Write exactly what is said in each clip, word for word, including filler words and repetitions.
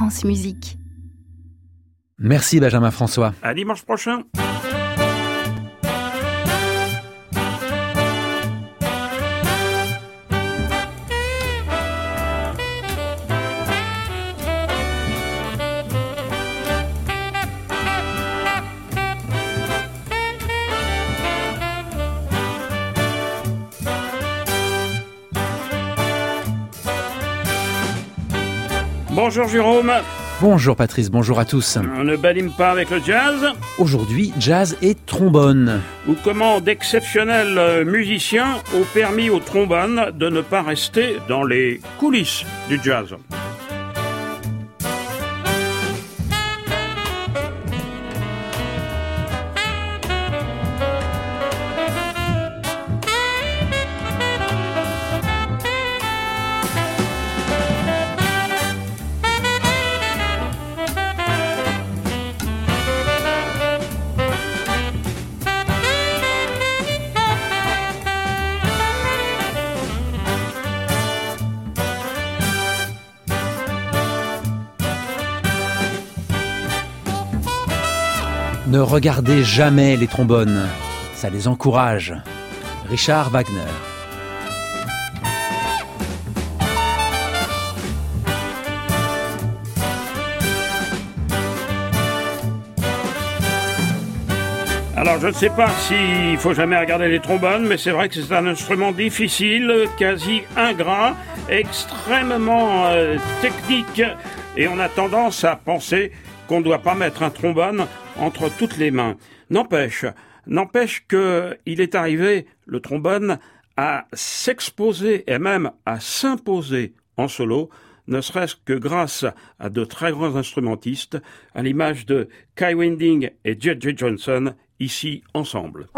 France Musique. Merci Benjamin François. À dimanche prochain. Bonjour Jérôme. Bonjour Patrice, bonjour à tous. On ne badine pas avec le jazz. Aujourd'hui, jazz et trombone. Ou comment d'exceptionnels musiciens ont permis au trombone de ne pas rester dans les coulisses du jazz. Ne regardez jamais les trombones, ça les encourage. Richard Wagner. Alors je ne sais pas s'il faut jamais regarder les trombones, mais c'est vrai que c'est un instrument difficile, quasi ingrat, extrêmement euh, technique, et on a tendance à penser qu'on ne doit pas mettre un trombone entre toutes les mains. N'empêche, n'empêche que il est arrivé, le trombone, à s'exposer et même à s'imposer en solo, ne serait-ce que grâce à de très grands instrumentistes, à l'image de Kai Winding et J J Johnson, ici ensemble.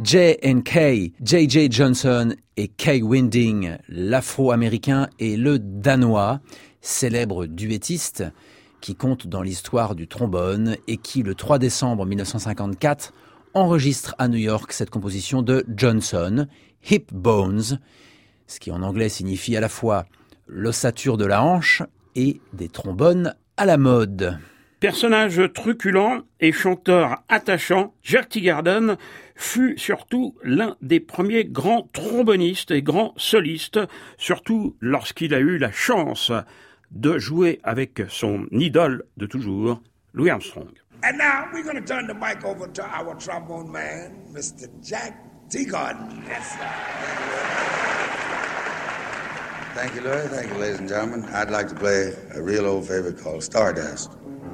J and K, J J Johnson et Kay Winding, l'afro-américain et le danois, célèbres duettistes qui comptent dans l'histoire du trombone et qui, le trois décembre mille neuf cent cinquante-quatre, enregistrent à New York cette composition de Johnson, Hip Bones, ce qui en anglais signifie à la fois l'ossature de la hanche et des trombones à la mode. Personnage truculent et chanteur attachant, Jack Teagarden fut surtout l'un des premiers grands trombonistes et grands solistes, surtout lorsqu'il a eu la chance de jouer avec son idole de toujours, Louis Armstrong. And now we're going to turn the mic over to our trombone man, Mister Jack Teagarden. Yes, sir. Thank you, Louis. Thank you, ladies and gentlemen. I'd like to play a real old favorite called Stardust.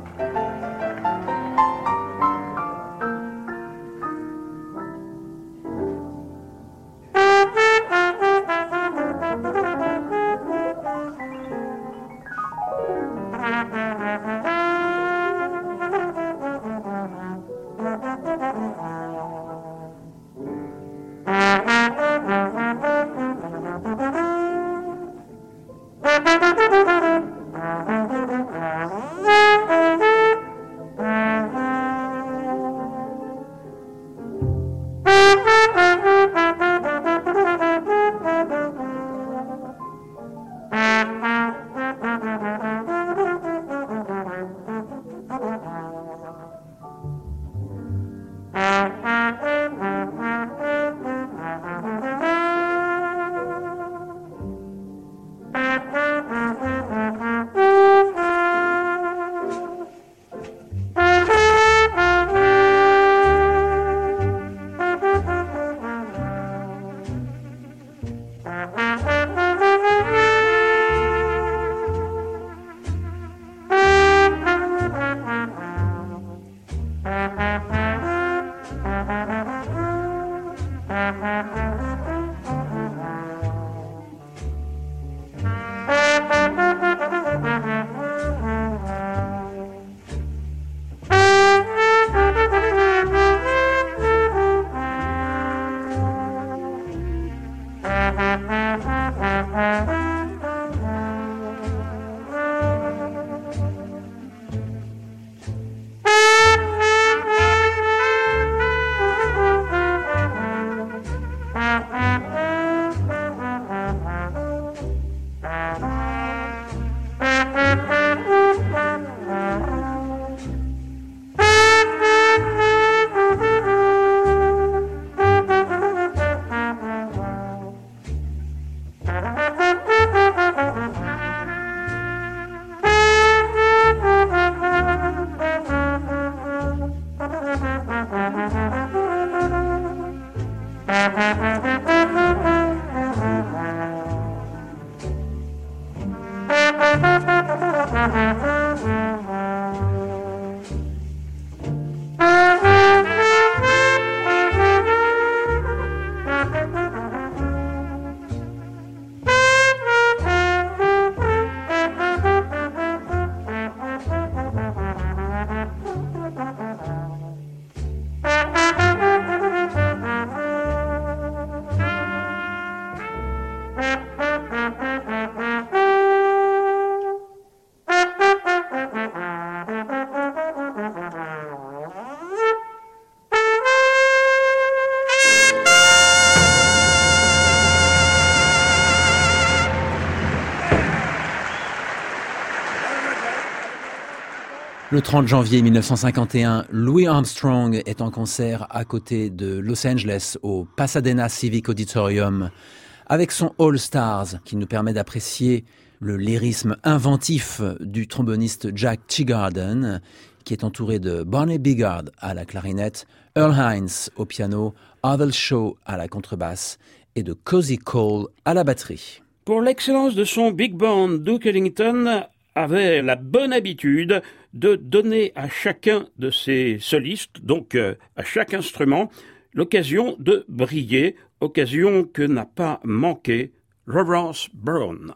Le trente janvier mille neuf cent cinquante et un, Louis Armstrong est en concert à côté de Los Angeles au Pasadena Civic Auditorium avec son All Stars qui nous permet d'apprécier le lyrisme inventif du tromboniste Jack Teagarden qui est entouré de Barney Bigard à la clarinette, Earl Hines au piano, Arthur Shaw à la contrebasse et de Cozy Cole à la batterie. Pour l'excellence de son big band, Duke Ellington avait la bonne habitude de donner à chacun de ses solistes, donc euh, à chaque instrument, l'occasion de briller, occasion que n'a pas manqué Lawrence Brown.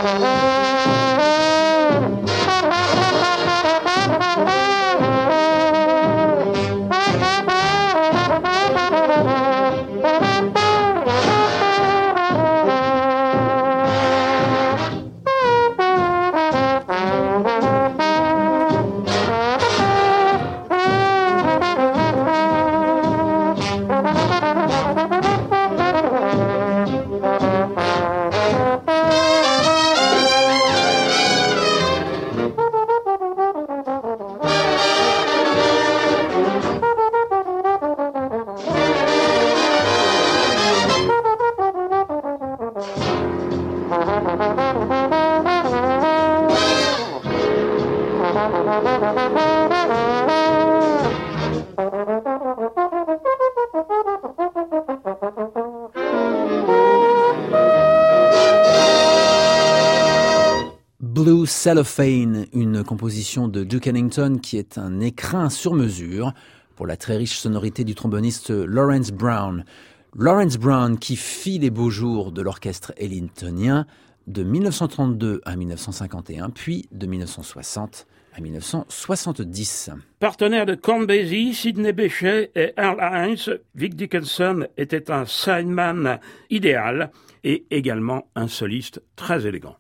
Blue Cellophane, une composition de Duke Ellington qui est un écrin sur mesure pour la très riche sonorité du tromboniste Lawrence Brown. Lawrence Brown qui fit les beaux jours de l'orchestre ellingtonien de mille neuf cent trente-deux à mille neuf cent cinquante et un, puis de mille neuf cent soixante à mille neuf cent soixante-dix. Partenaire de Count Basie, Sidney Bechet et Earl Hines, Vic Dickinson était un sideman idéal et également un soliste très élégant.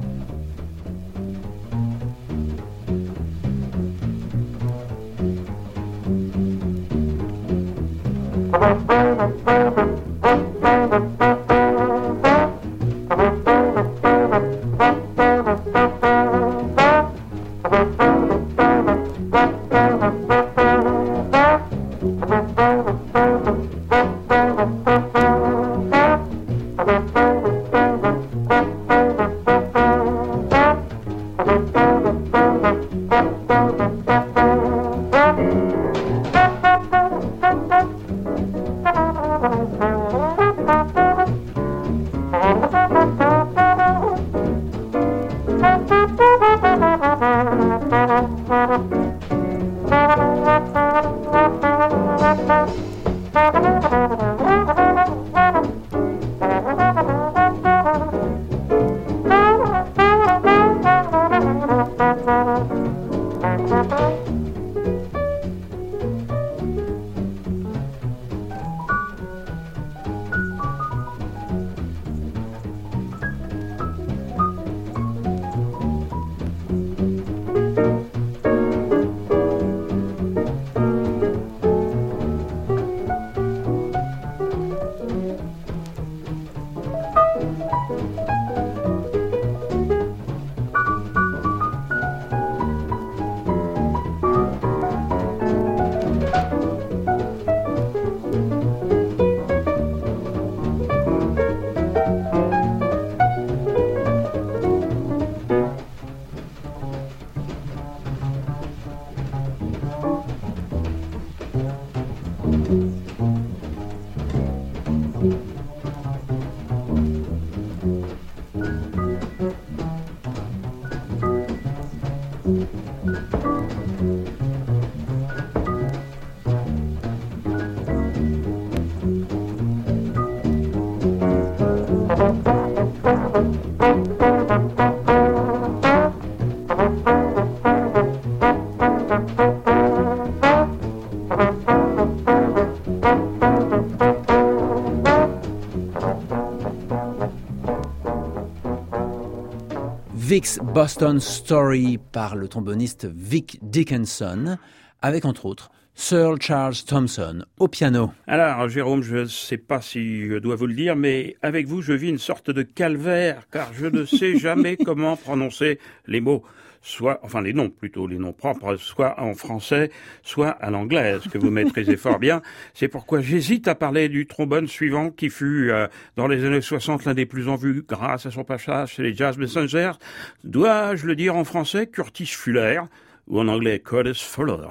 Vic's Boston Story par le tromboniste Vic Dickinson, avec entre autres Sir Charles Thompson au piano. Alors, Jérôme, je ne sais pas si je dois vous le dire, mais avec vous, je vis une sorte de calvaire, car je ne sais jamais comment prononcer les mots. Soit, enfin les noms plutôt, les noms propres, soit en français, soit à l'anglaise, que vous maîtrisez fort bien. C'est pourquoi j'hésite à parler du trombone suivant qui fut, euh, dans les années soixante, l'un des plus en vue grâce à son passage chez les Jazz Messengers. Dois-je le dire en français, Curtis Fuller, ou en anglais, Curtis Fuller.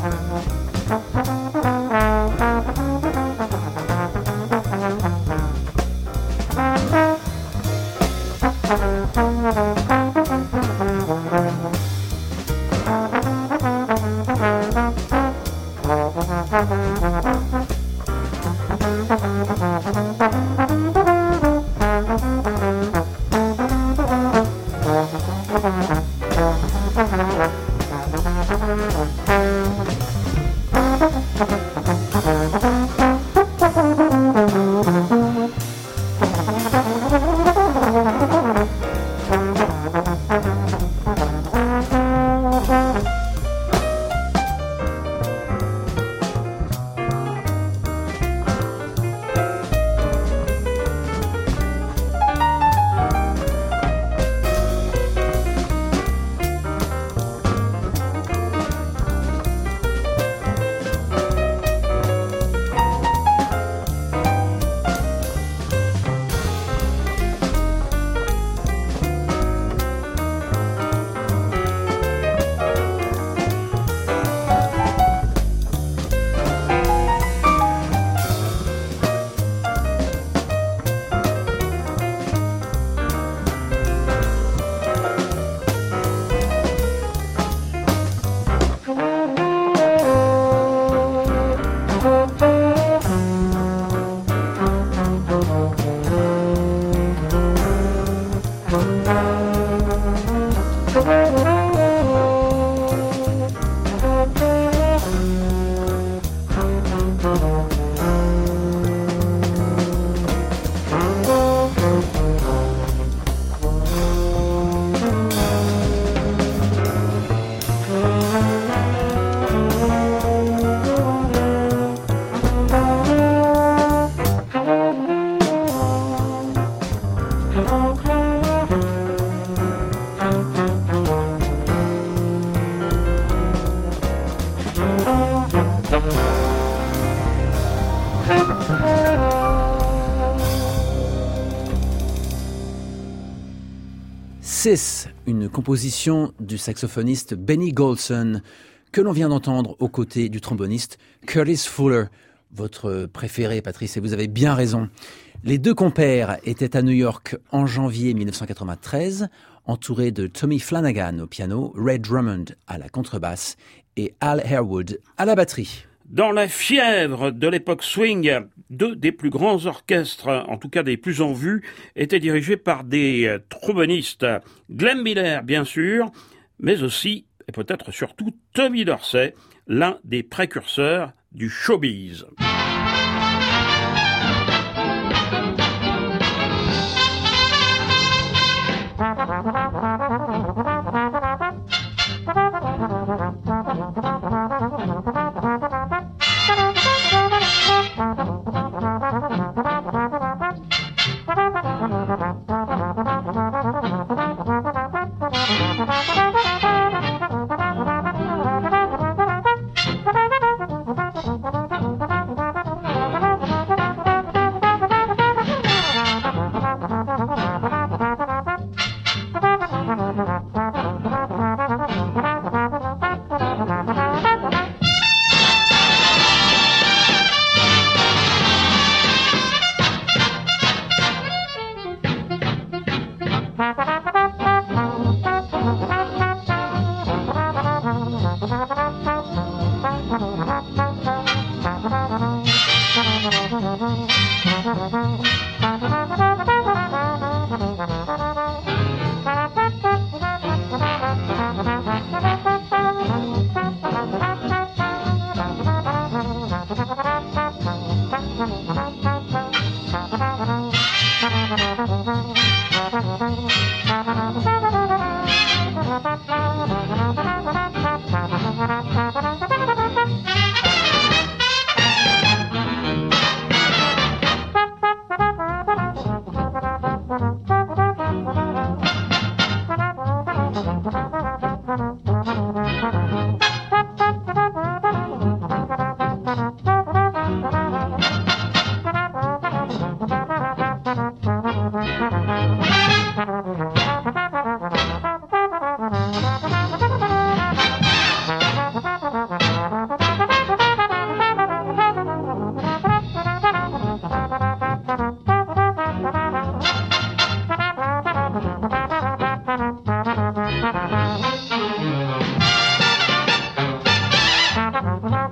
Sis, une composition du saxophoniste Benny Golson que l'on vient d'entendre aux côtés du tromboniste Curtis Fuller, votre préféré, Patrice, et vous avez bien raison. Les deux compères étaient à New York en janvier mille neuf cent quatre-vingt-treize, entourés de Tommy Flanagan au piano, Ray Drummond à la contrebasse et Al Harewood à la batterie. Dans la fièvre de l'époque swing, deux des plus grands orchestres, en tout cas des plus en vue, étaient dirigés par des trombonistes. Glenn Miller, bien sûr, mais aussi, et peut-être surtout, Tommy Dorsey, l'un des précurseurs du showbiz.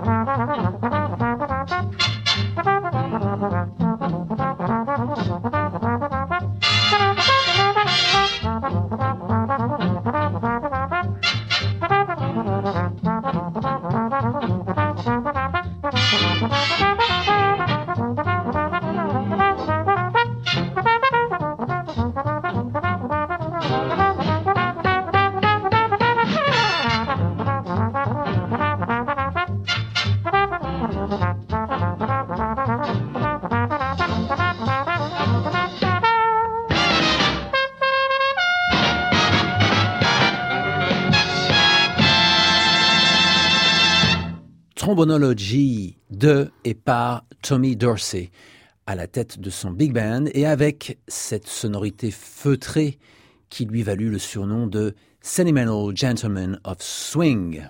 Trombonology de et par Tommy Dorsey à la tête de son big band et avec cette sonorité feutrée qui lui valut le surnom de Sentimental Gentleman of Swing.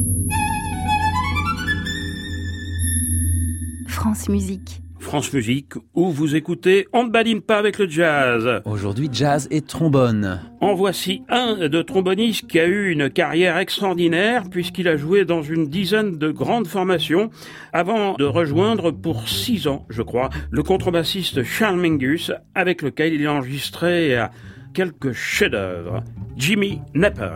France Musique. France Musique, où vous écoutez On ne badine pas avec le jazz. Aujourd'hui, jazz et trombone. En voici un de tromboniste qui a eu une carrière extraordinaire puisqu'il a joué dans une dizaine de grandes formations avant de rejoindre pour six ans, je crois, le contrebassiste Charles Mingus avec lequel il a enregistré quelques chefs-d'œuvre. Jimmy Knapper.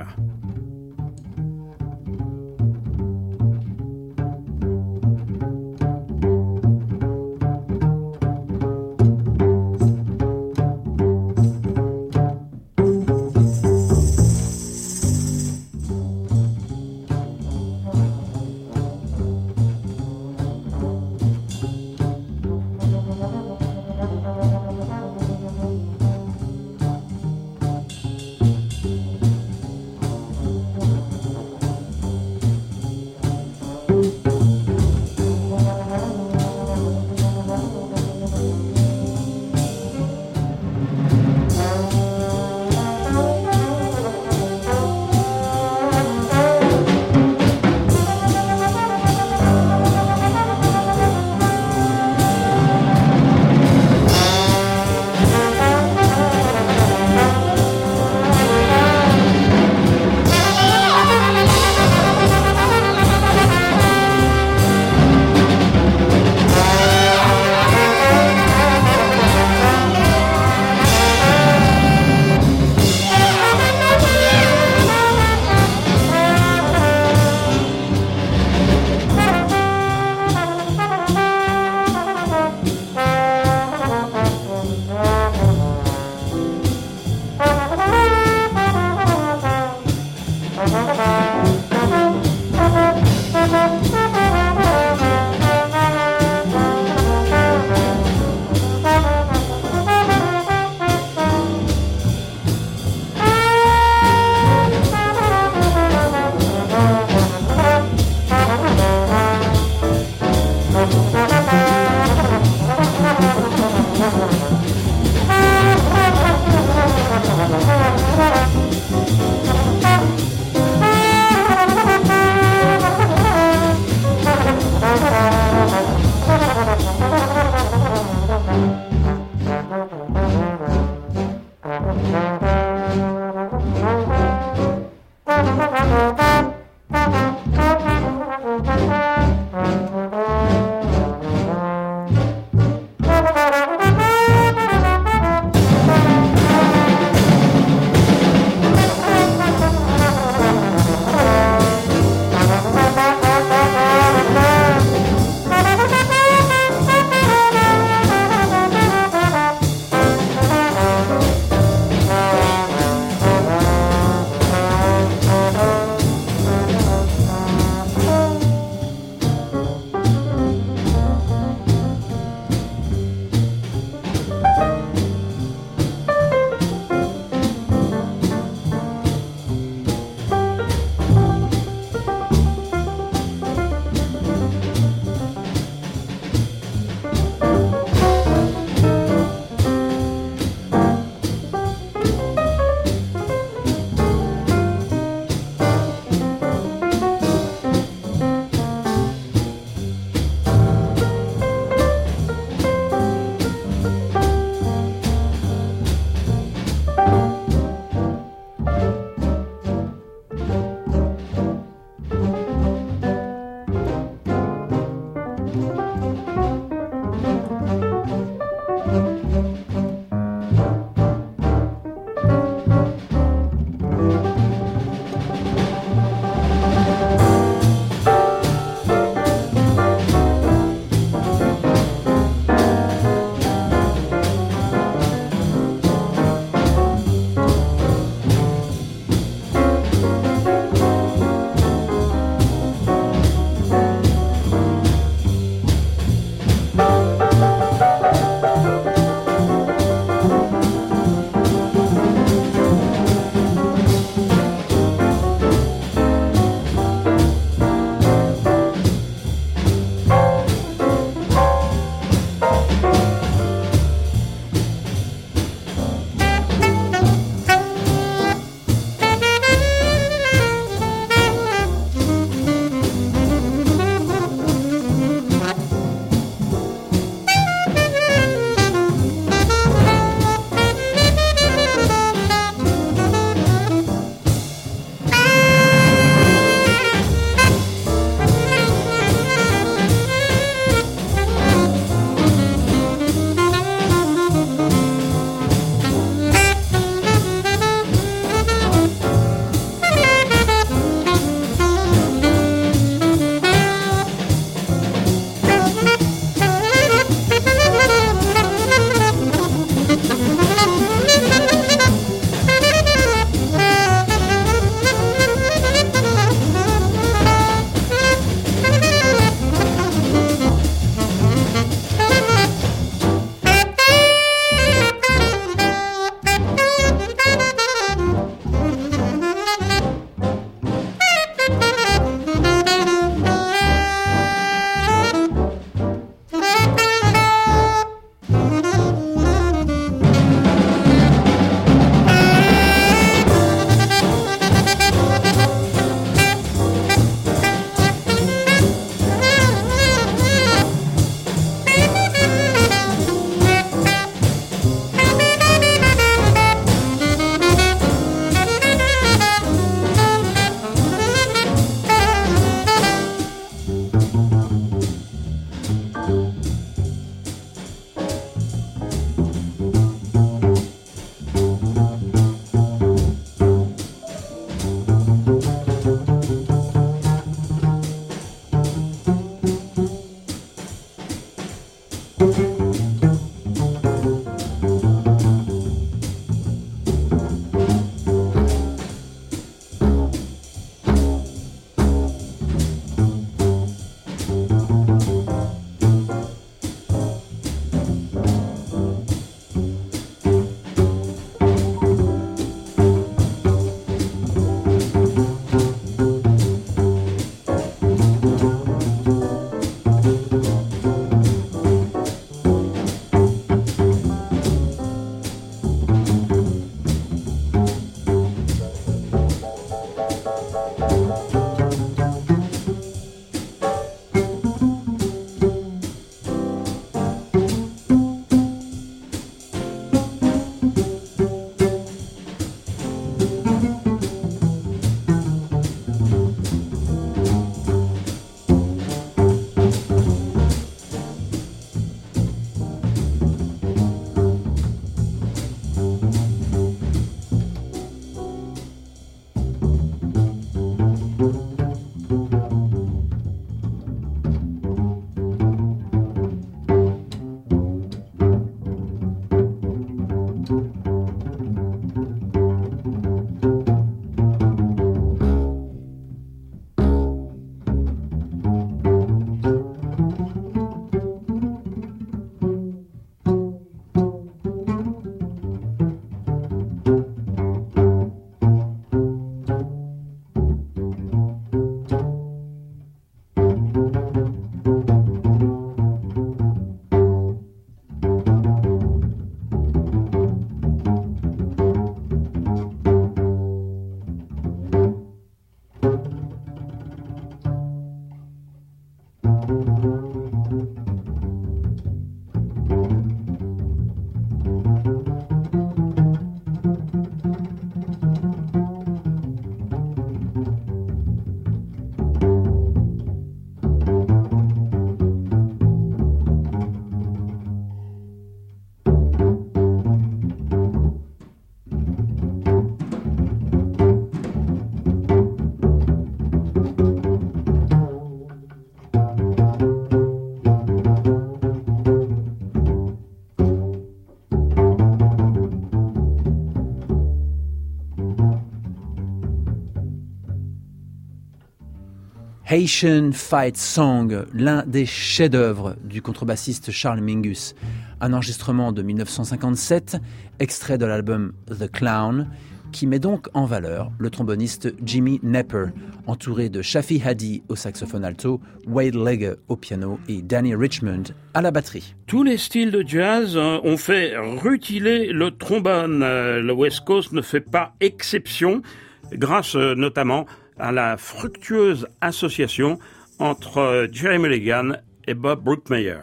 Haitian Fight Song, l'un des chefs-d'œuvre du contrebassiste Charles Mingus. Un enregistrement de dix-neuf cent cinquante-sept, extrait de l'album The Clown, qui met donc en valeur le tromboniste Jimmy Knepper, entouré de Shafi Hadi au saxophone alto, Wade Legge au piano et Danny Richmond à la batterie. Tous les styles de jazz ont fait rutiler le trombone. Le West Coast ne fait pas exception, grâce notamment à la fructueuse association entre Jerry Mulligan et Bob Brookmeyer.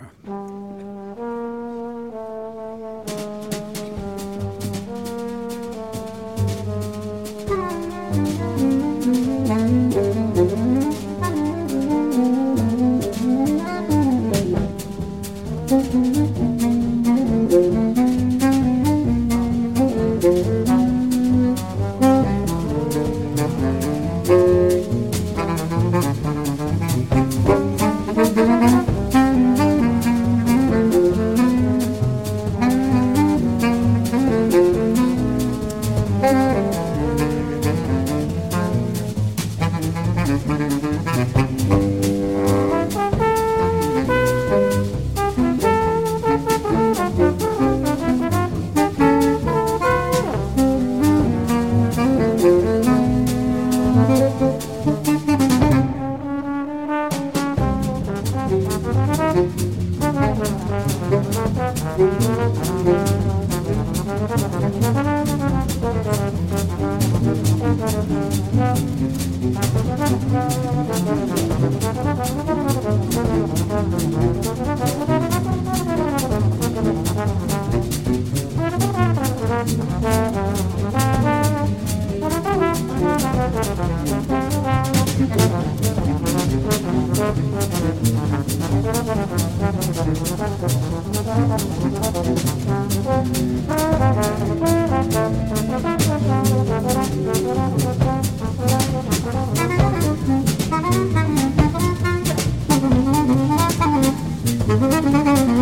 Thank you.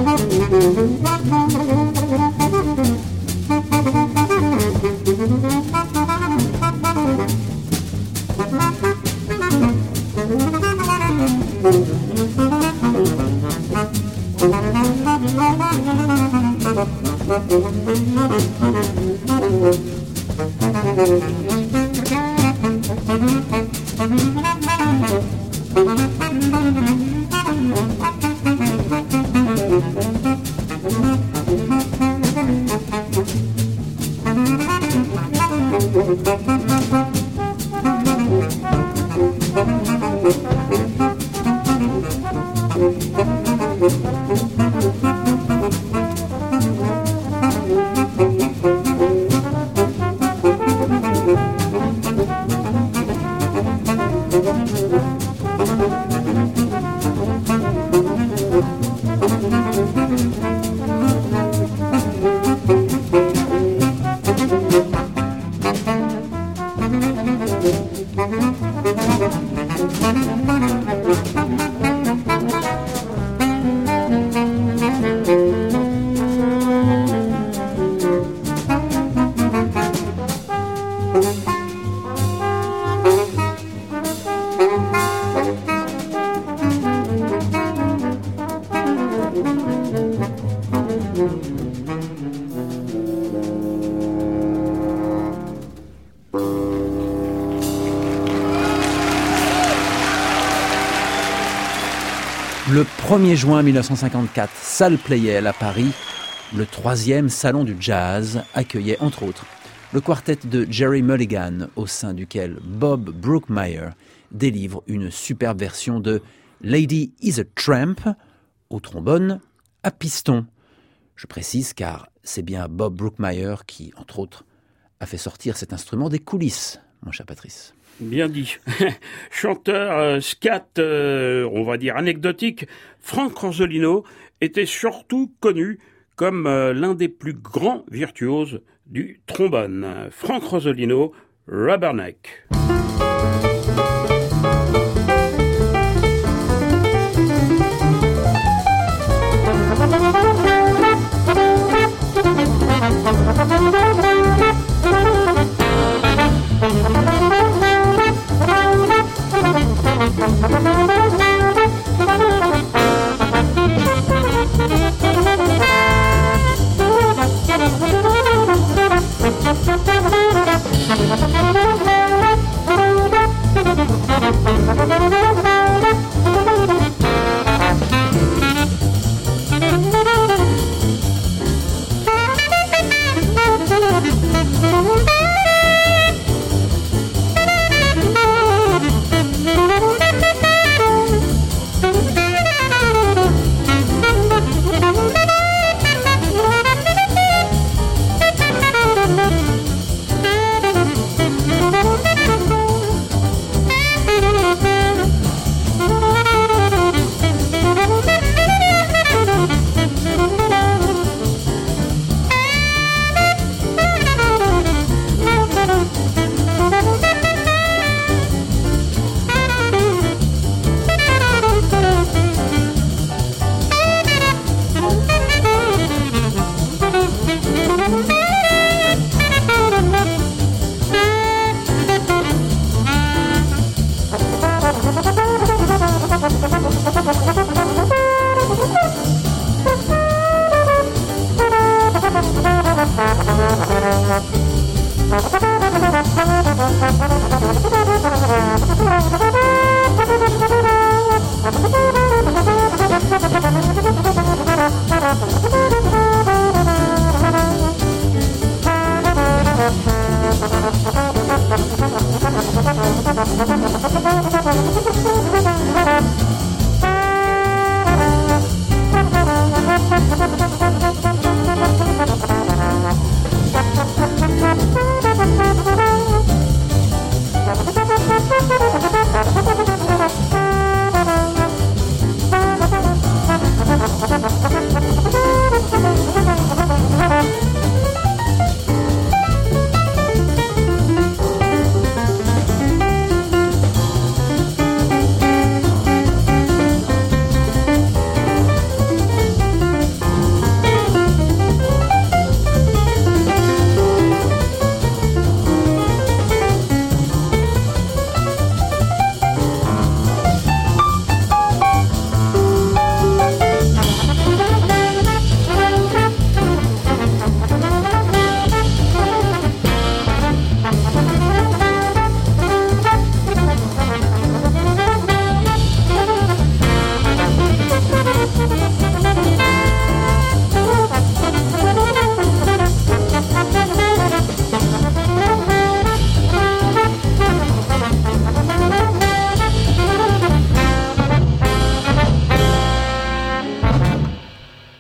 Le premier juin mille neuf cent cinquante-quatre, Salle Pleyel à Paris, le troisième salon du jazz accueillait entre autres le quartet de Jerry Mulligan, au sein duquel Bob Brookmeyer délivre une superbe version de Lady is a Tramp, au trombone, à piston. Je précise car c'est bien Bob Brookmeyer qui, entre autres, a fait sortir cet instrument des coulisses, mon cher Patrice. Bien dit. Chanteur euh, scat, euh, on va dire anecdotique, Frank Rosolino était surtout connu comme euh, l'un des plus grands virtuoses du trombone. Frank Rosolino, Rubberneck.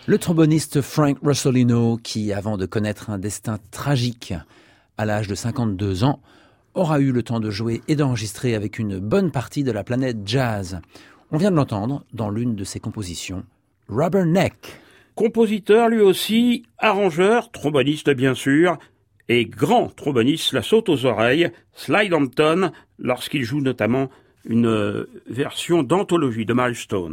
Le tromboniste Frank Russolino, qui, avant de connaître un destin tragique à l'âge de cinquante-deux ans, aura eu le temps de jouer et d'enregistrer avec une bonne partie de la planète jazz. On vient de l'entendre dans l'une de ses compositions, Rubberneck. Compositeur lui aussi, arrangeur, tromboniste bien sûr, et grand tromboniste la saute aux oreilles, Slide Hampton, lorsqu'il joue notamment une version d'anthologie de Miles Stones.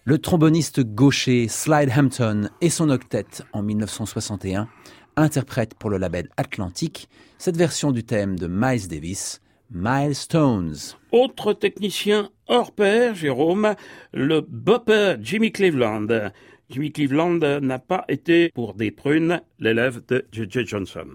Le tromboniste gaucher Slide Hampton et son octet en mille neuf cent soixante et un interprètent pour le label Atlantic cette version du thème de Miles Davis, Milestones. Autre technicien hors pair, Jérôme, le bopper Jimmy Cleveland. Jimmy Cleveland n'a pas été, pour des prunes, l'élève de J J Johnson.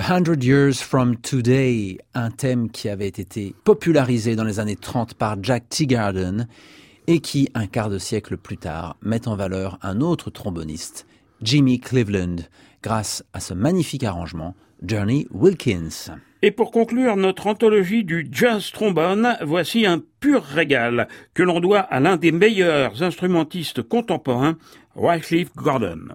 Hundred Years from Today, un thème qui avait été popularisé dans les années trente par Jack Teagarden et qui, un quart de siècle plus tard, met en valeur un autre tromboniste, Jimmy Cleveland, grâce à ce magnifique arrangement, Johnny Wilkins. Et pour conclure notre anthologie du jazz trombone, voici un pur régal que l'on doit à l'un des meilleurs instrumentistes contemporains, Wycliffe Gordon.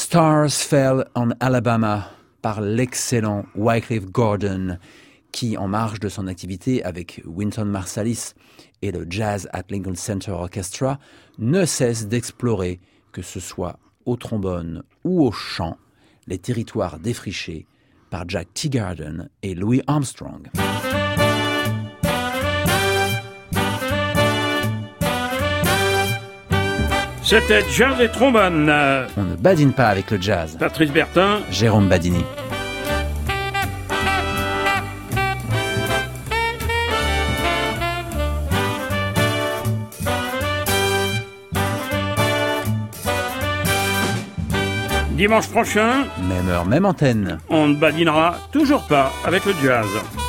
Stars Fell on Alabama par l'excellent Wycliffe Gordon, qui, en marge de son activité avec Wynton Marsalis et le Jazz at Lincoln Center Orchestra, ne cesse d'explorer, que ce soit au trombone ou au chant, les territoires défrichés par Jack Teagarden et Louis Armstrong. C'était Jazz et Trombone. On ne badine pas avec le jazz. Patrice Bertin, Jérôme Badini. dimanche prochain, Même heure, même antenne. on ne badinera toujours pas avec le jazz.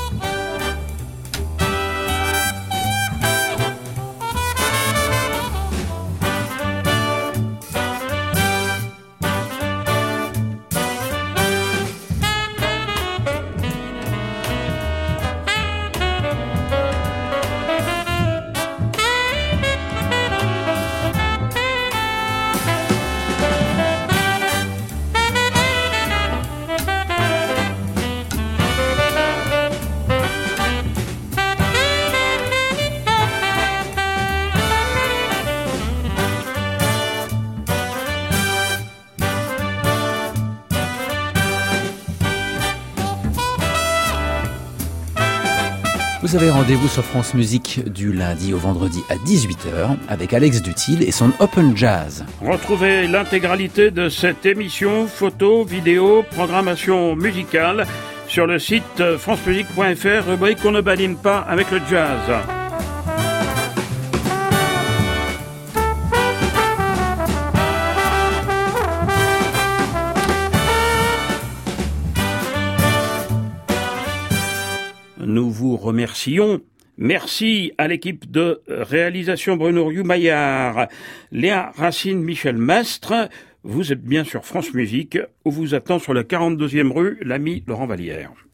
Vous avez rendez-vous sur France Musique du lundi au vendredi à dix-huit heures avec Alex Dutil et son Open Jazz. Retrouvez l'intégralité de cette émission, photos, vidéos, programmation musicale sur le site francemusique point f r, rubrique On ne badine pas avec le jazz. Nous vous remercions. Merci à l'équipe de réalisation Bruno Riou-Maillard, Léa Racine, Michel Mestre. Vous êtes bien sur France Musique, où vous attend sur la quarante-deuxième rue l'ami Laurent Vallière.